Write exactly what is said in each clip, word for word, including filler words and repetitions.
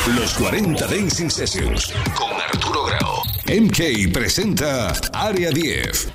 Los cuarenta Dancing Sessions con Arturo Grau. M K presenta Área diez.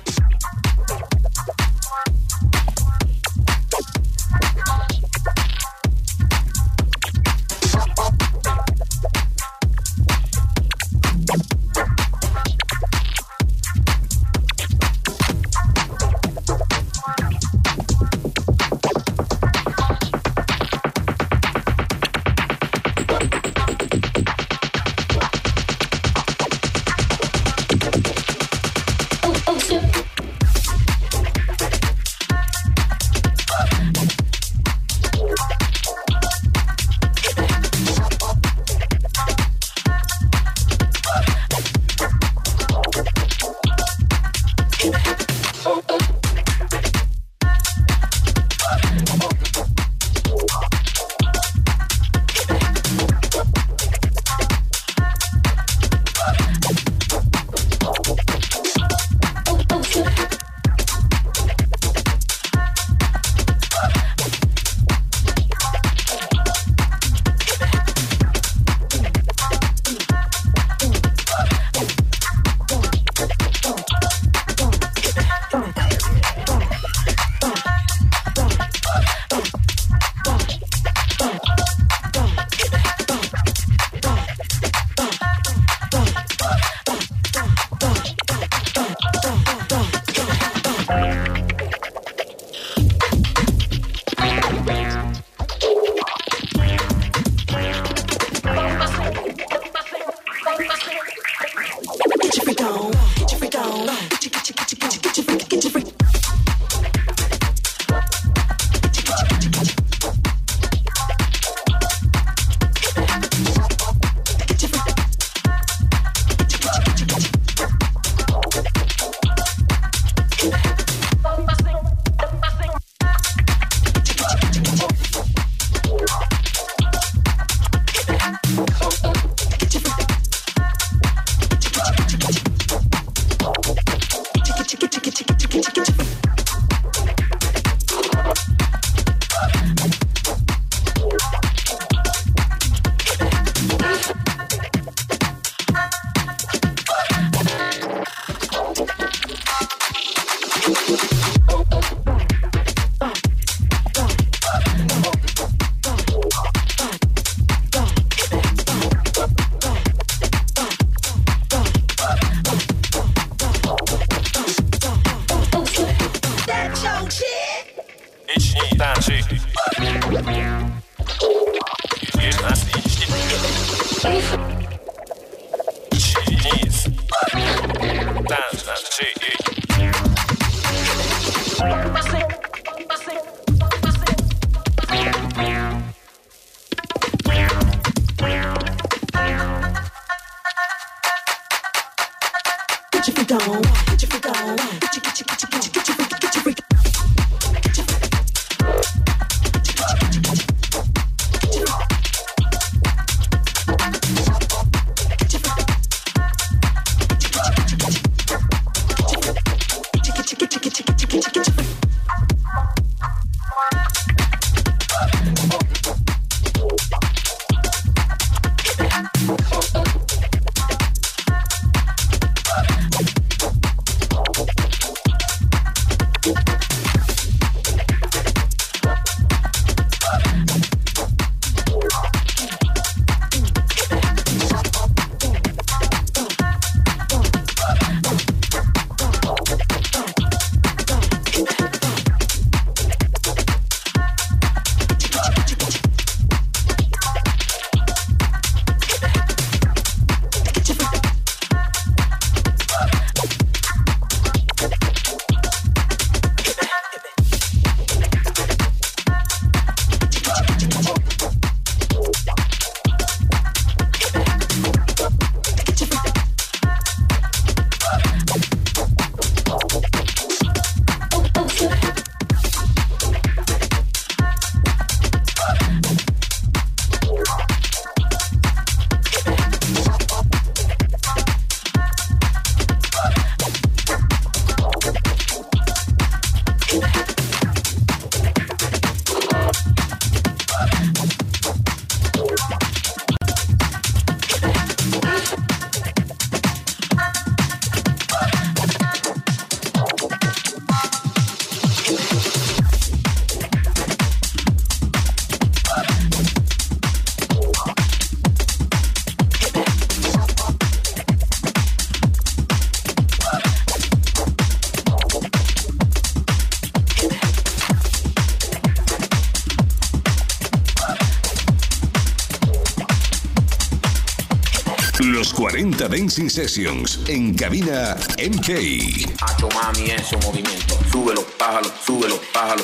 Los cuarenta Dancing Sessions en cabina M K. Hacho mami, eso movimiento. Súbelo, bájalo, súbelo, bájalo.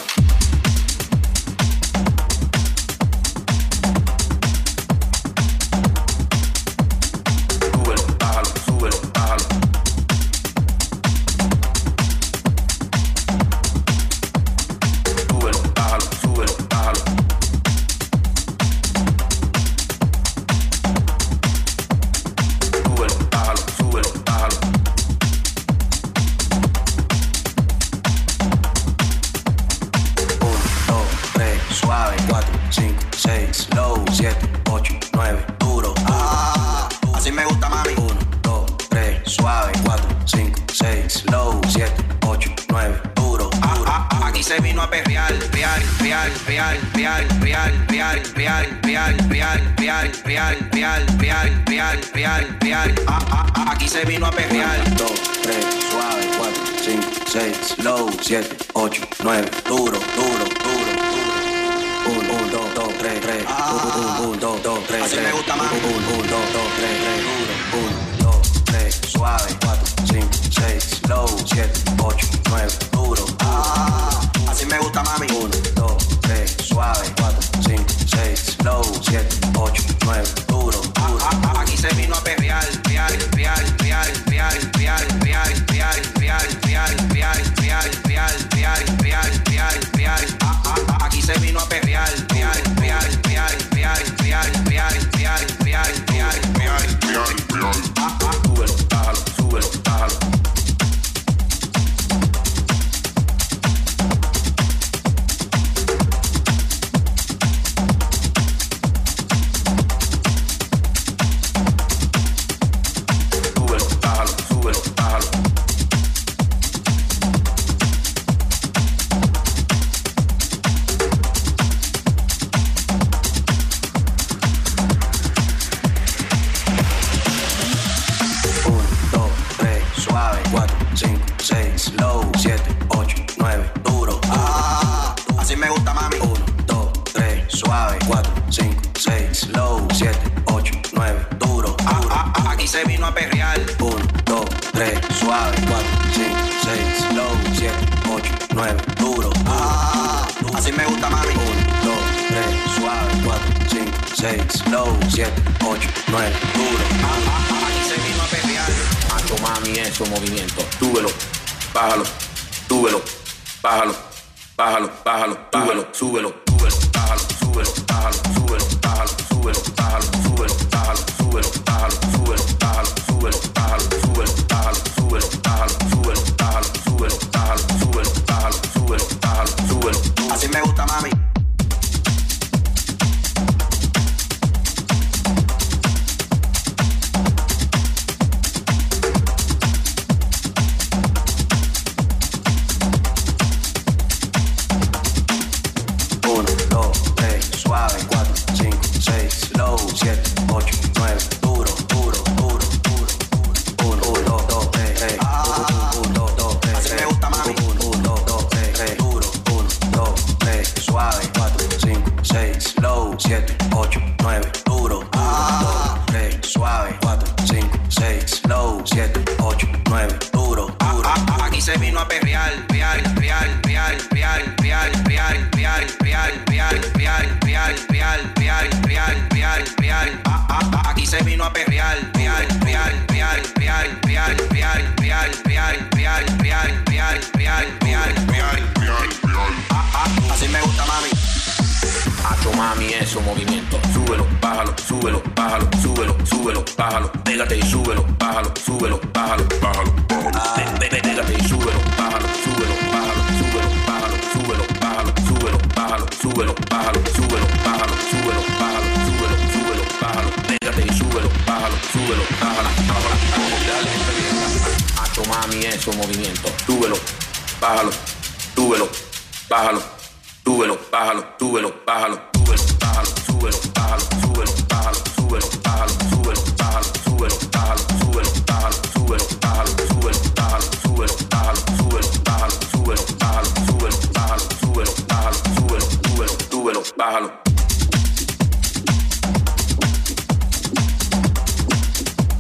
Aquí se vino a perrear. dos, tres, suave, cuatro, cinco, seis, slow, siete, ocho, nueve, duro, duro, duro, duro. uno, dos, dos, tres, tres. uno, dos, dos, tres, así me gusta más. uno, dos, dos, tres, tres, duro. uno, dos, tres, suave, cuatro, cinco, seis, slow, siete, ocho, nueve, duro. Así me gusta, mami. uno, dos, tres, suave, cuatro, cinco, seis, slow, siete, ocho, nueve, duro, duro. Aquí se vino a perrear, real, real, real, real, real, real, real, real, real, real, real, real, real, real, real, real. Aquí se vino a perrear, real, real, real, real, real, real, real, real, real, real, real, real. Súbelo, bájalo, súbelo, bájalo. Slow, siete, ocho, nueve, duro. Aquí se vino a perrear. Hacho mami, eso movimiento. Súbelo, bájalo, súbelo, bájalo, bájalo, bájalo, bájalo, súbelo, súbelo, bájalo, súbelo, bájalo, súbelo, bájalo, súbelo, bájalo, súbelo, bájalo, súbelo, bájalo, súbelo, bájalo, súbelo, bájalo, súbelo, bájalo, súbelo, bájalo, súbelo, bájalo, súbelo, bájalo, súbelo, bájalo, súbelo, bájalo, súbelo. Así me gusta, mami. Movimiento, súbelo, bájalo, súbelo, bájalo, súbelo, súbelo, bájalo, pégate y súbelo, bájalo, súbelo, bájalo, bájalo, bájalo, pégate y súbelo, bájalo, súbelo, bájalo, súbelo, bájalo, súbelo, bájalo, súbelo, bájalo, súbelo, bájalo, súbelo, bájalo, súbelo, bájalo, súbelo, súbelo, bájalo, pégate y súbelo, bájalo, súbelo, bájalo, bájalo, dale, hacho mami, eso movimiento, súbelo, bájalo, súbelo, bájalo, súbelo, bájalo, súbelo, bájalo, súbelo, bájalo, súbelo, bájalo, súbelo, bájalo, súbelo, bájalo, súbelo, bájalo, súbelo, bájalo, súbelo, bájalo, súbelo, bájalo, súbelo, bájalo, súbelo, bájalo, súbelo, bájalo, súbelo, bájalo, súbelo, bájalo, súbelo, bájalo, súbelo, súbelo, súbelo, bájalo.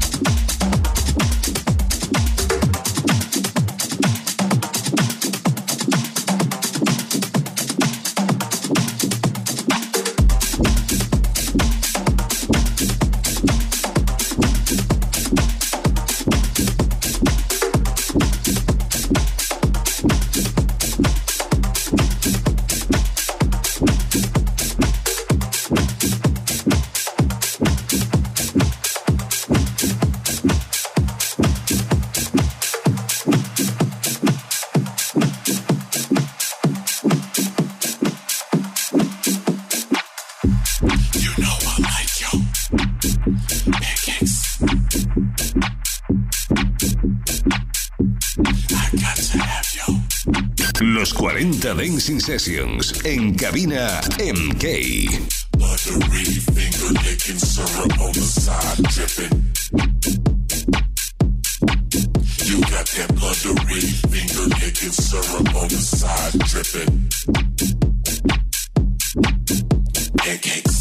Los cuarenta Dancing Sessions. En cabina M K. Buttery finger licking syrup on the side dripping. You got that buttery finger licking syrup on the side dripping. Pancakes.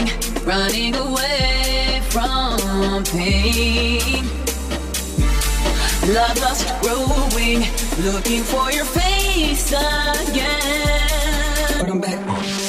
Running away from pain. Love lost growing, looking for your face again. But I'm back.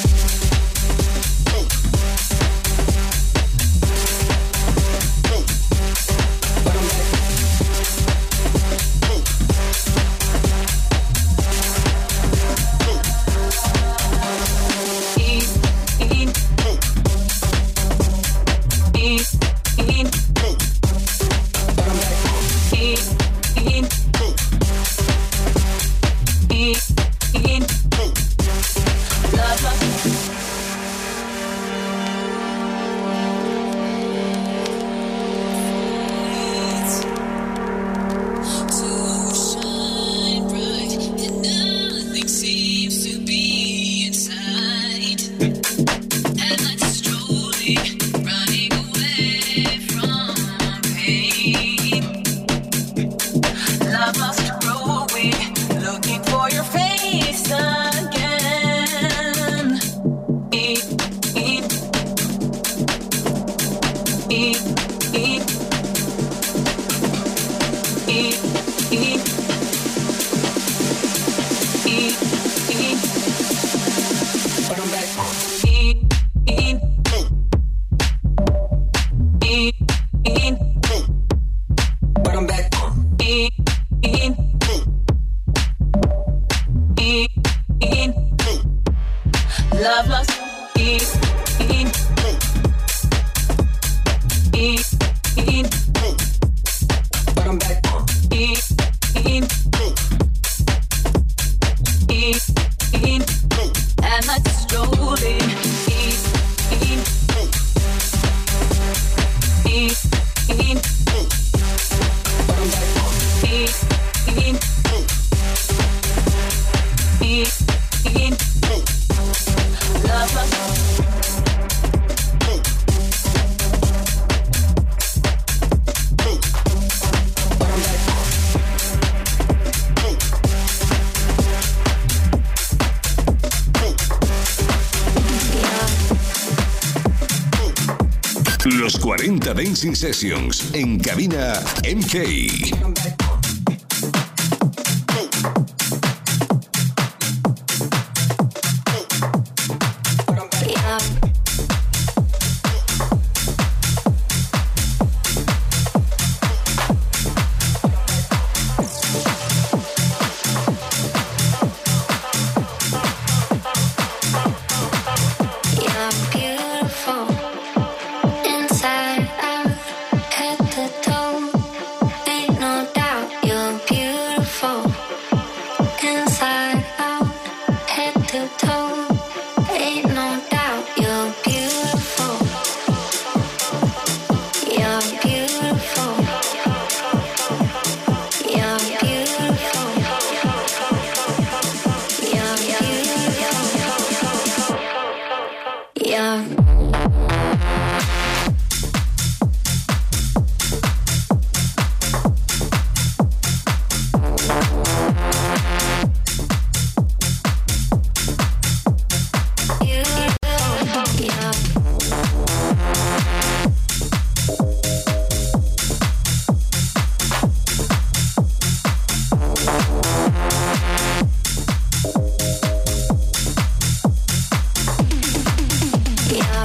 Los cuarenta Dancing Sessions en cabina M K. Yeah.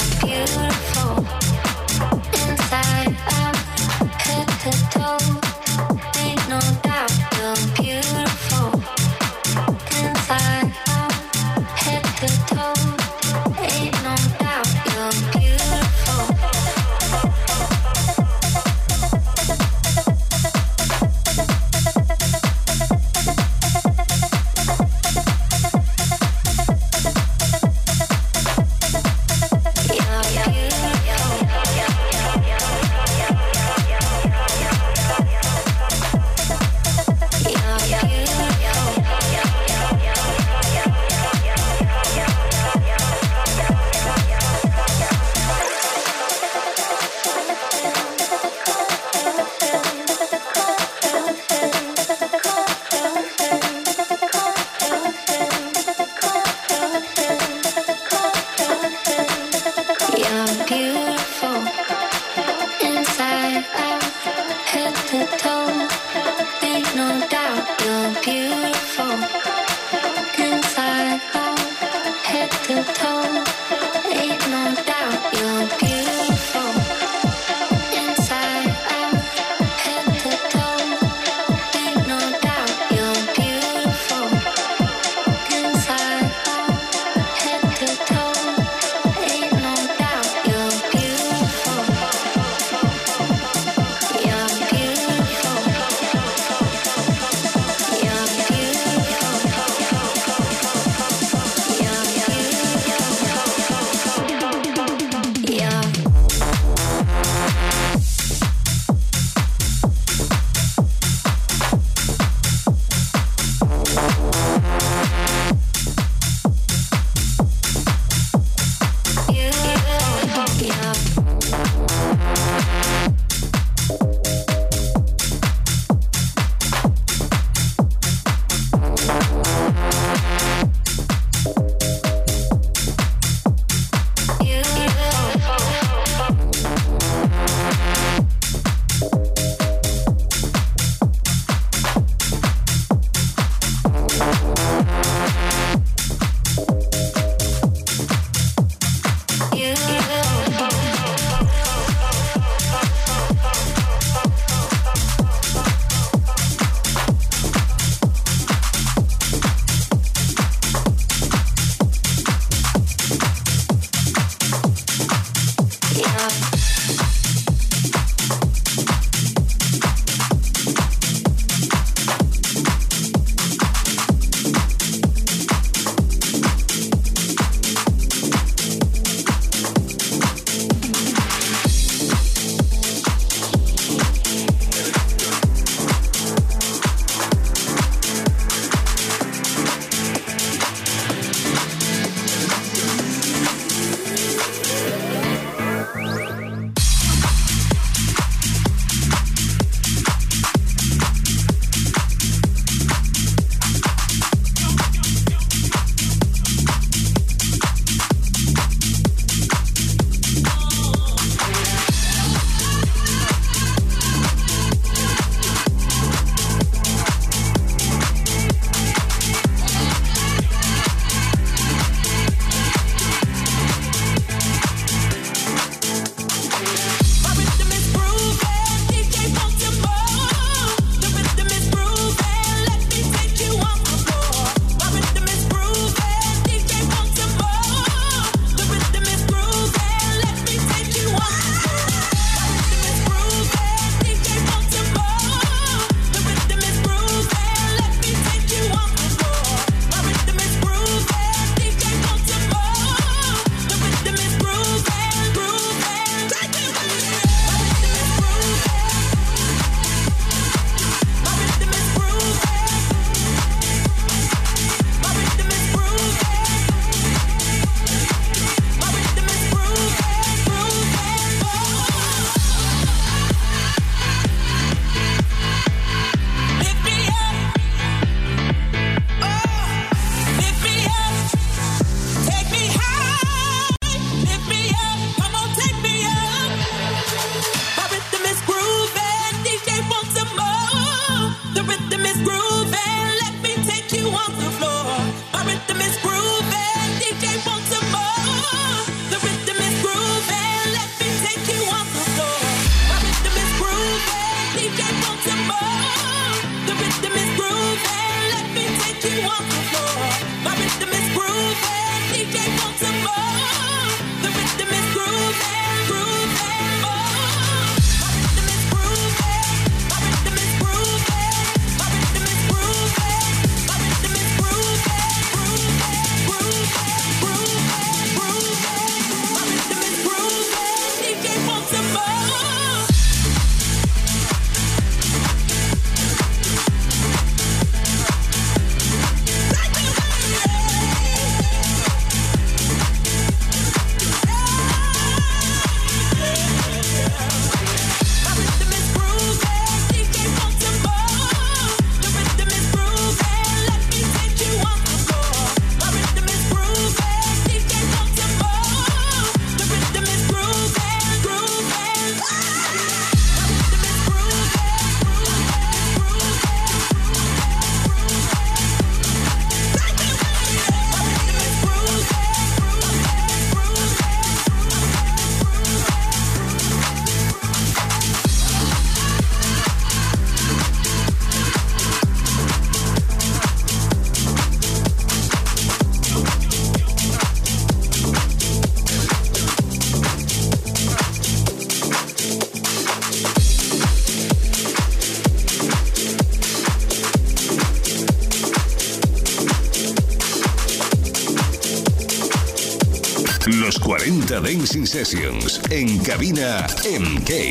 You're beautiful. Los cuarenta Dancing Sessions en cabina M K.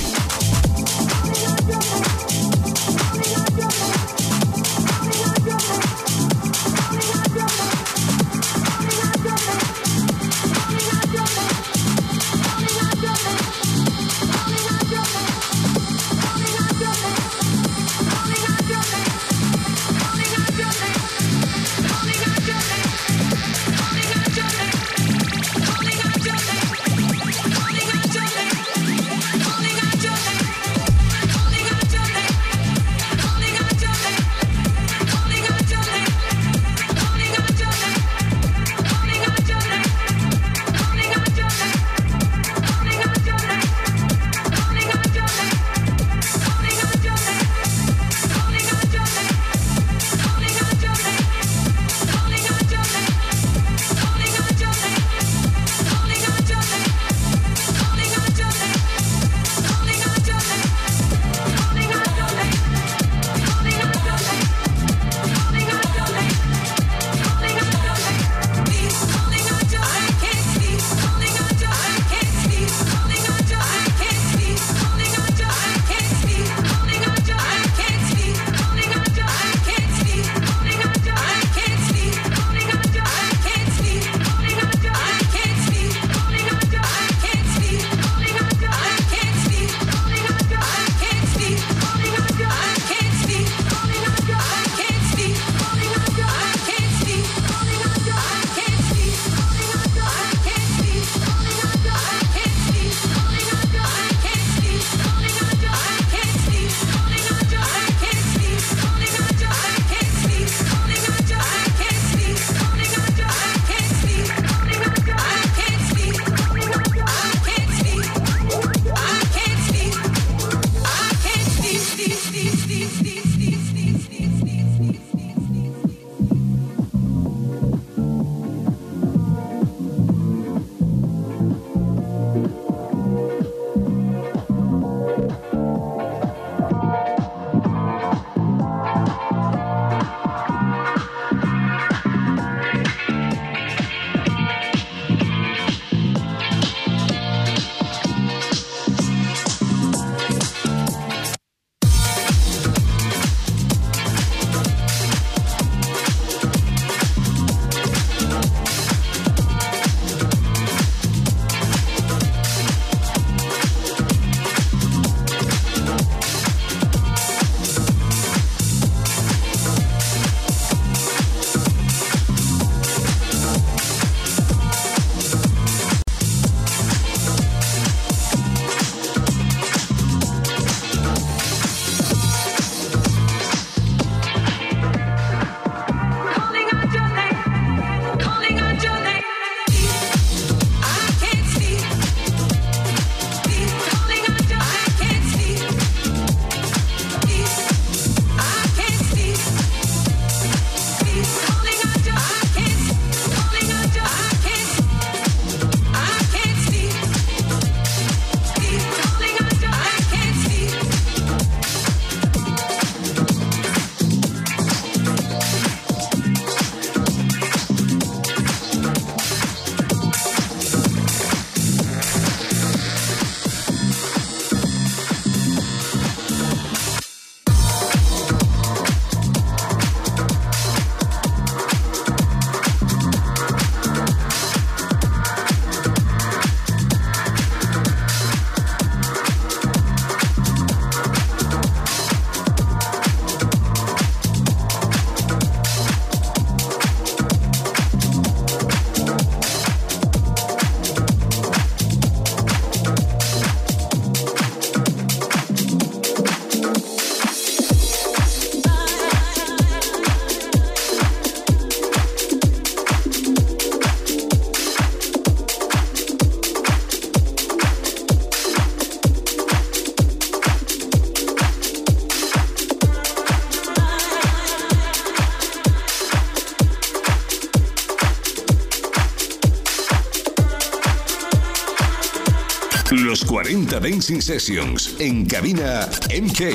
Los cuarenta Dancing Sessions en cabina M K.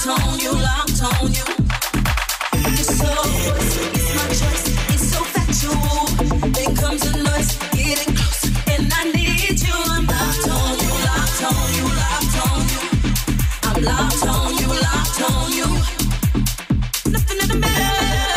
locked on you, locked on you. It's so voice, it's my choice, it's so factual. Then comes the noise, getting close, and I need you. I'm locked on you, locked on you, locked on you. I'm locked on you, locked on you. Nothing in the middle.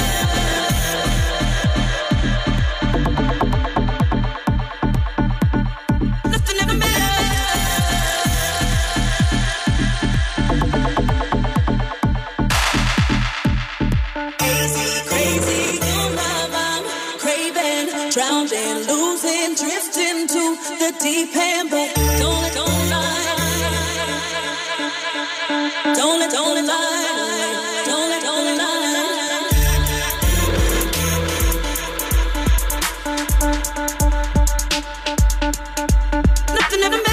Deep end, but don't let, don't let lie. Don't let, don't let lie. Don't let, don't let lie. Nothing ever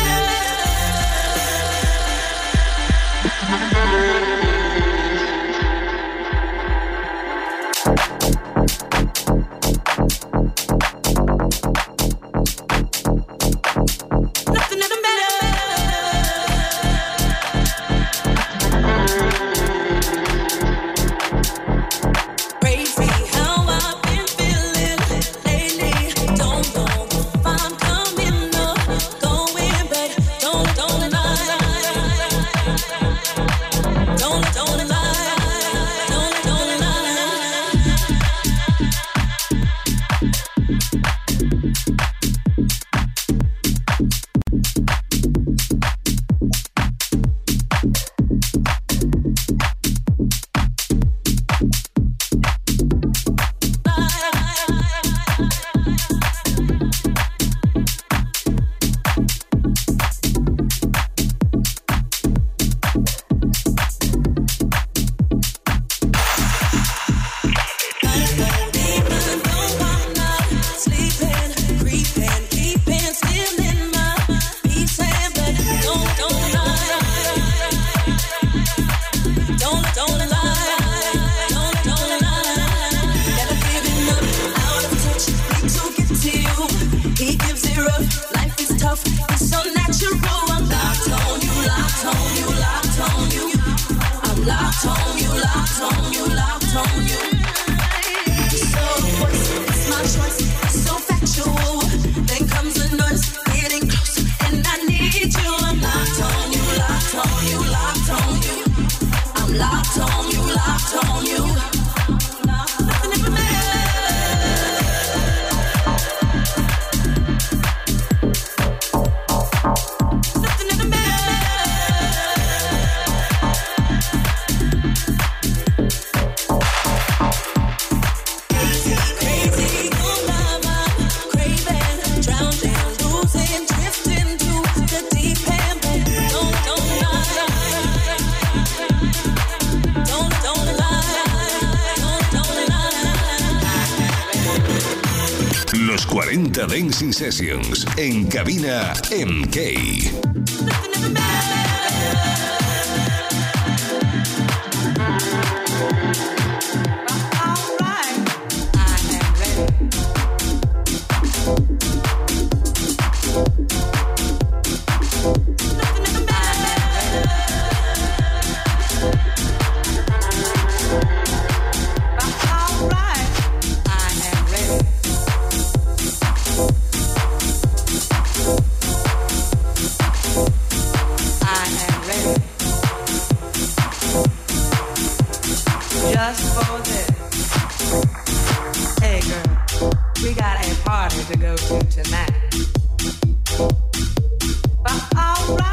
cuarenta Dancing Sessions en cabina M K. To go to tonight. But all right.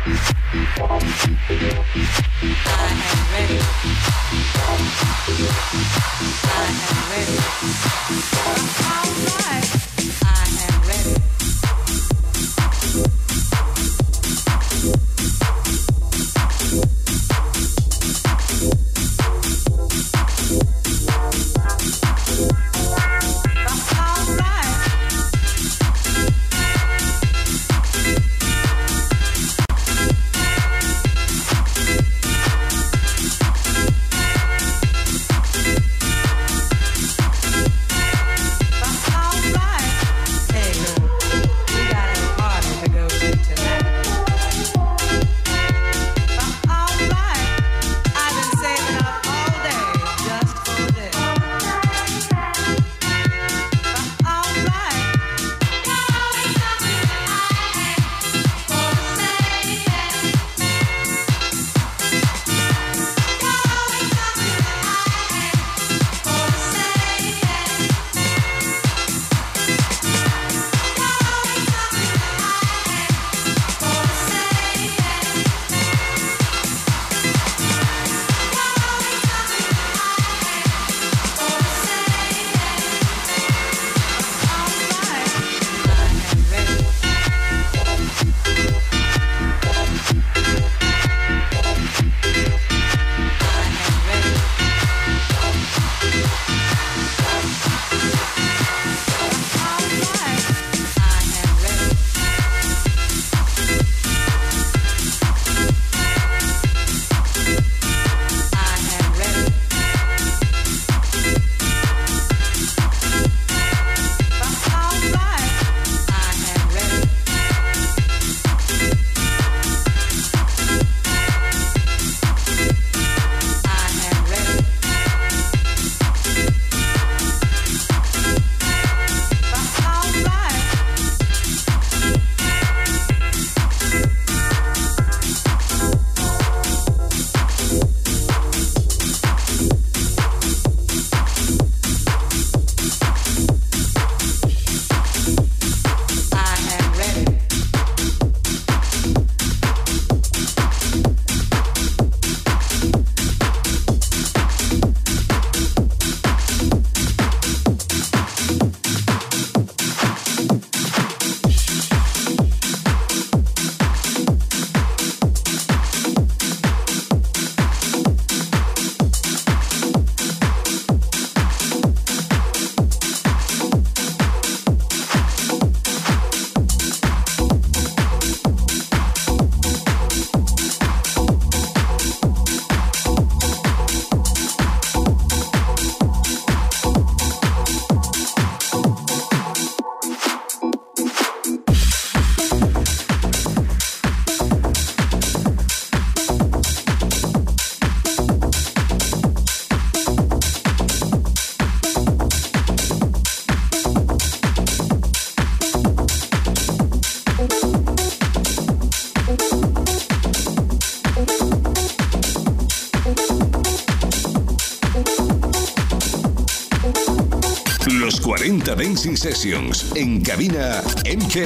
cuarenta Dancing Sessions en cabina M K.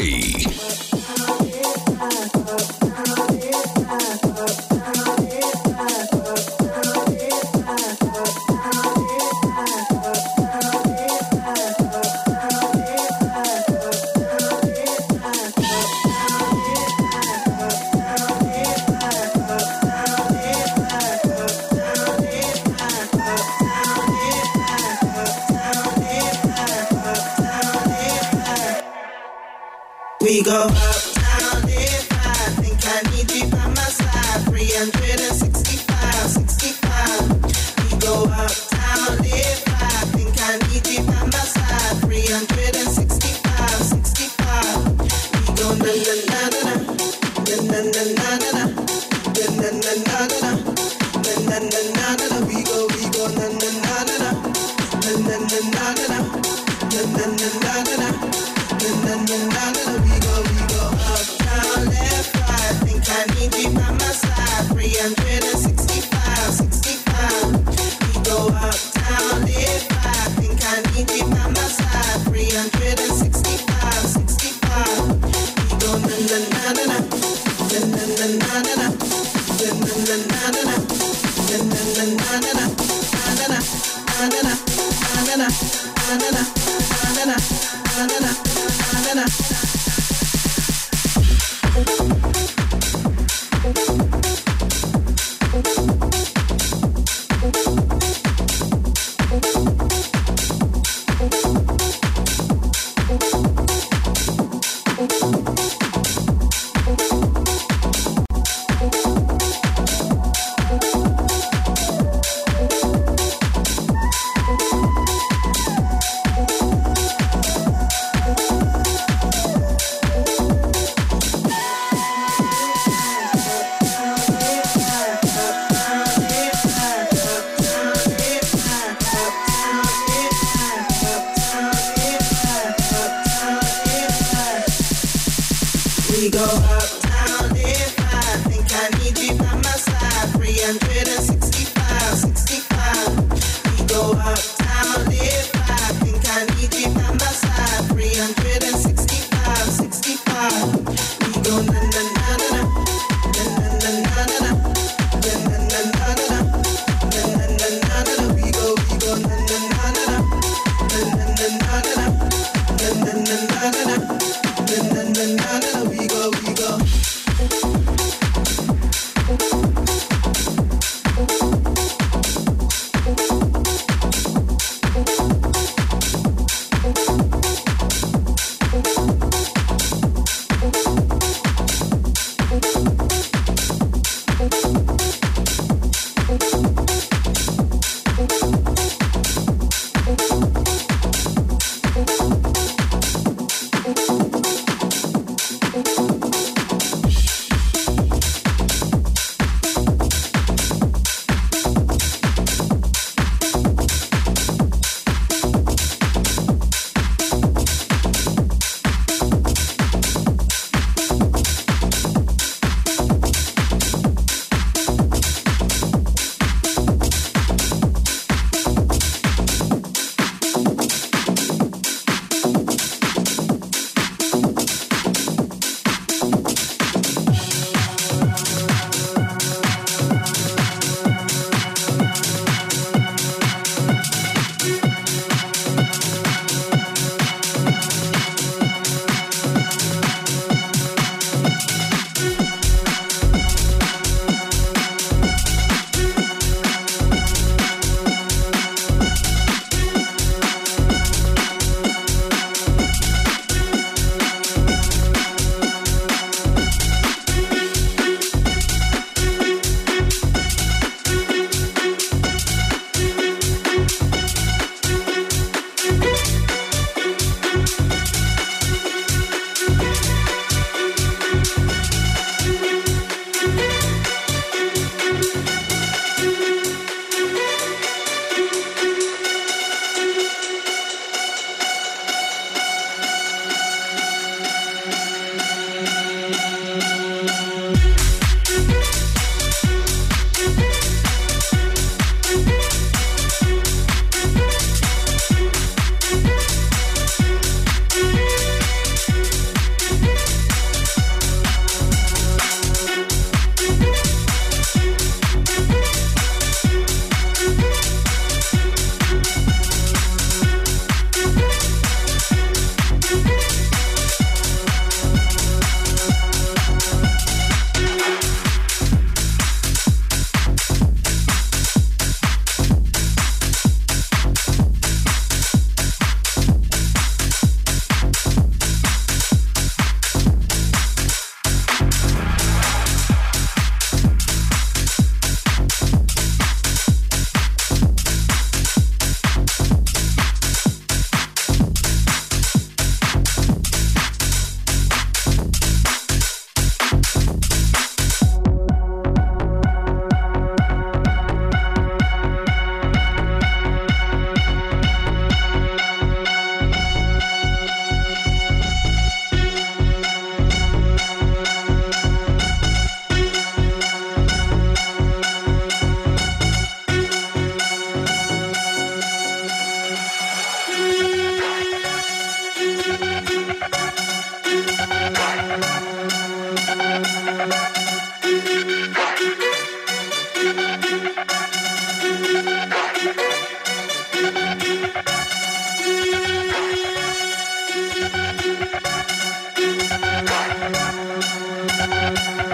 We go uptown if I think I need you by my side. three sixty-five, sixty-five. We go uptown if I think I need you by my side. three sixty-five, sixty-five. We go na na na na na na na na na na na na na na na na na na. We go we go na na na na na na na na na na na na na na na. Na, na, na, na, we go, we go uptown, left, right. Think I need you by my side. three sixty-five, sixty-five. We go uptown, left, right. Think I need you by my side. three sixty-five, sixty-five. We go na na na na na na na na.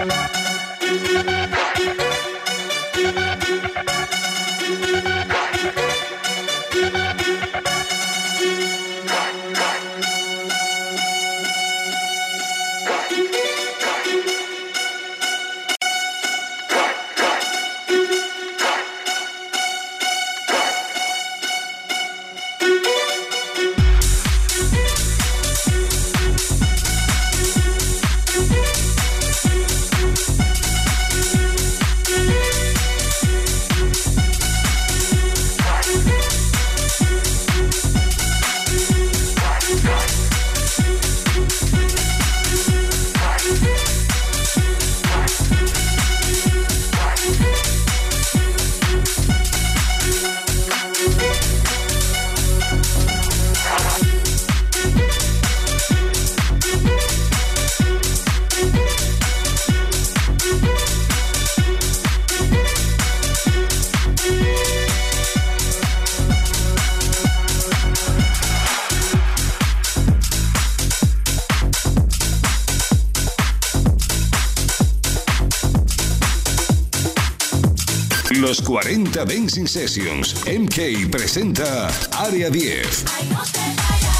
Los cuarenta Dancing Sessions. M K presenta Área diez. Ay, no te vayas.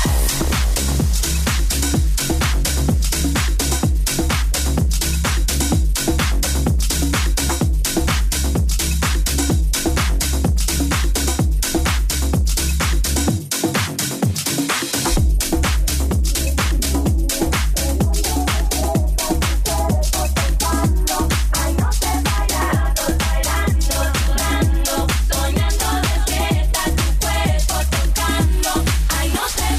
Soñando despierta tu cuerpo tocando. Ay, no te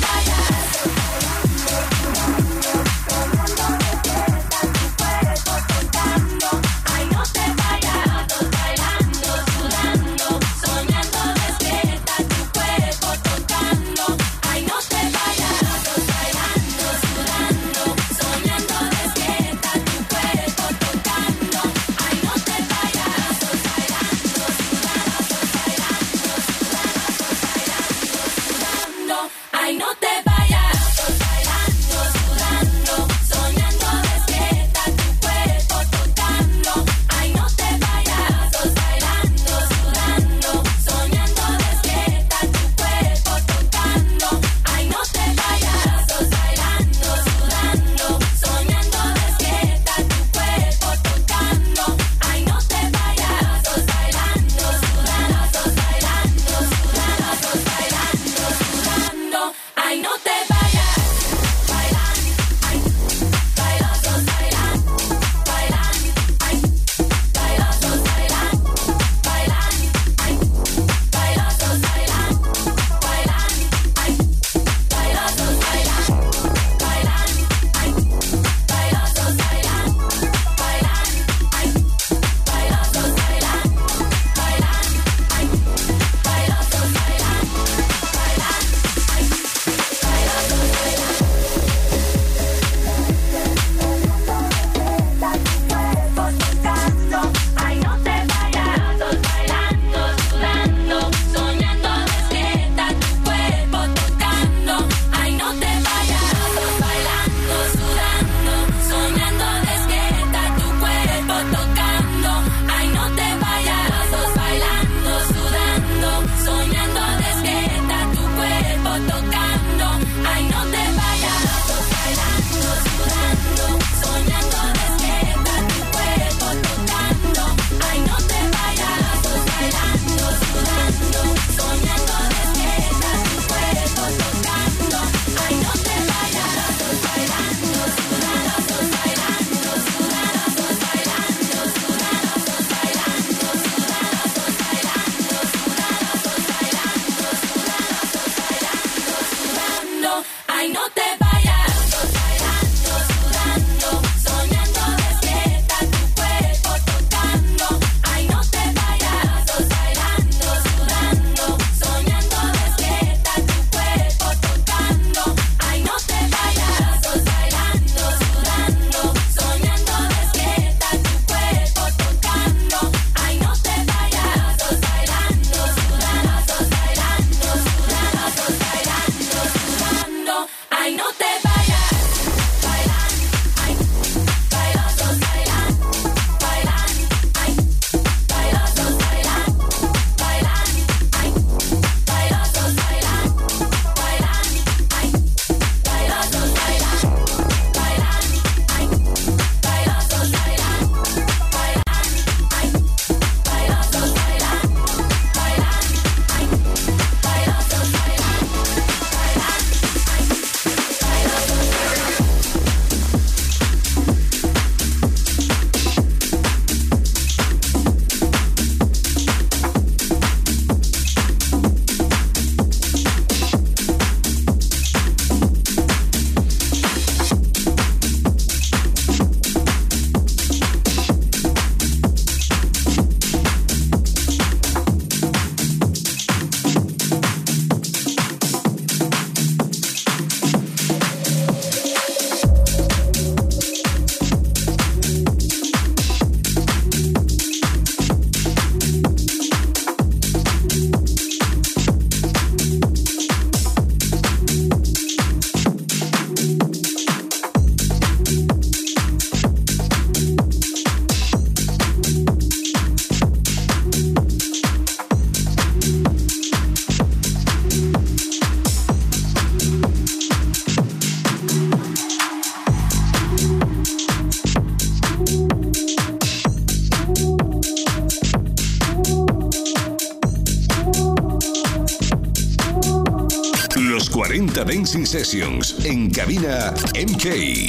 cuarenta Dancing Sessions. En cabina M K.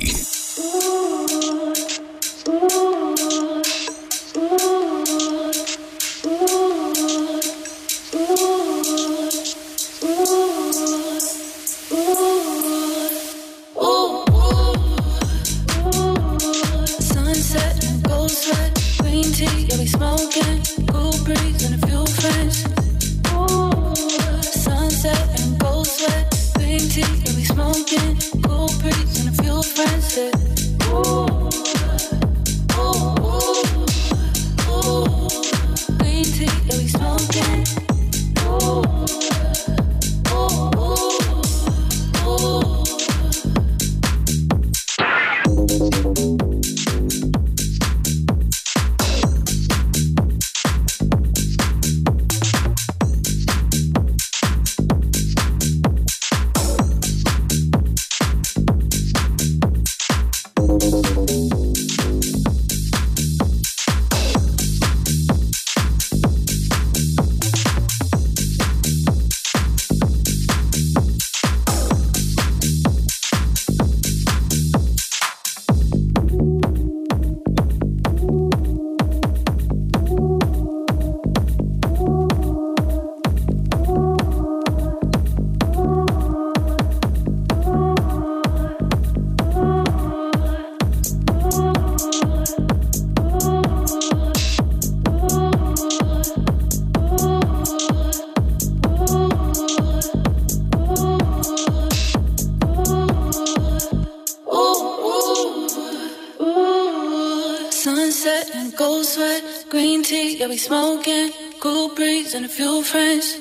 Yeah, we smoking, cool breeze and a few friends.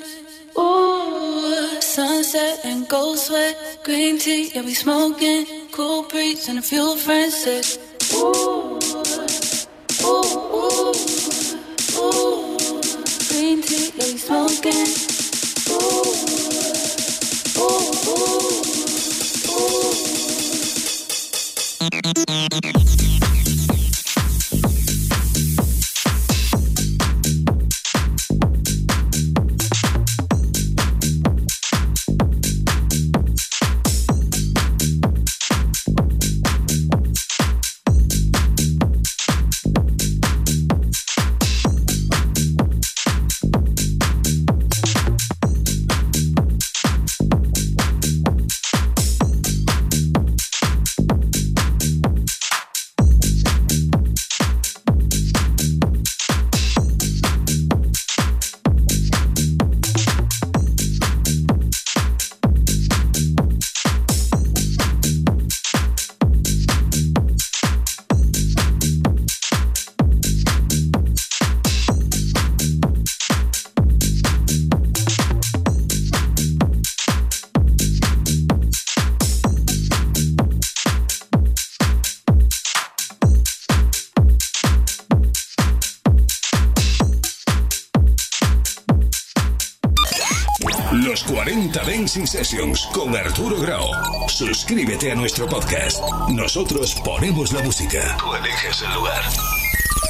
Ooh, sunset and gold sweat, green tea. Yeah, we smoking, cool breeze and a few friends. Yeah. Ooh, ooh, ooh, ooh, green tea. Yeah, we smoking. Ooh, ooh, ooh, ooh. Los cuarenta Dancing Sessions con Arturo Grau. Suscríbete a nuestro podcast. Nosotros ponemos la música. Tú eliges el lugar.